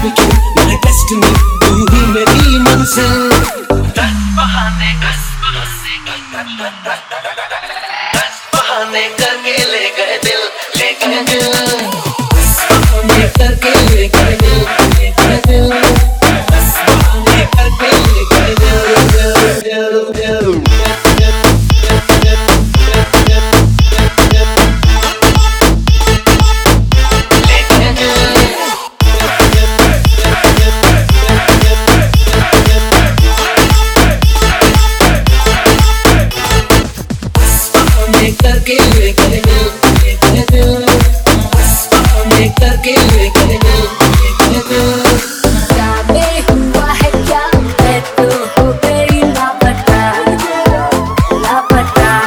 तू my destiny, तू ही मेरी मंजिल। दस बहाने करके ले गए दिल, ले गए दिल। दस बहाने करके ले गए दिल, ले गए दिल। दस बहाने करके ले गए दिल, दिल, दिल, दिल। करके ले गए दिल, ले गए दिल। बस बहाने करके ले गए दिल, ले गए दिल। जाने हुआ है क्या, मैं तो हो गई लापता, लापता।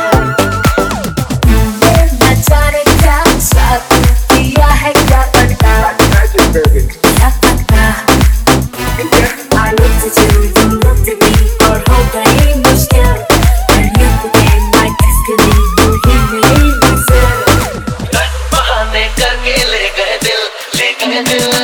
न जाने क्या साथ किया है, क्या पता, क्या पता। I looked at you, you looked at me, और हो गई मुश्किल। And you became my destiny, तू ही मेरी मंजिल। दस बहाने करके ले गए दिल, ले गए दिल।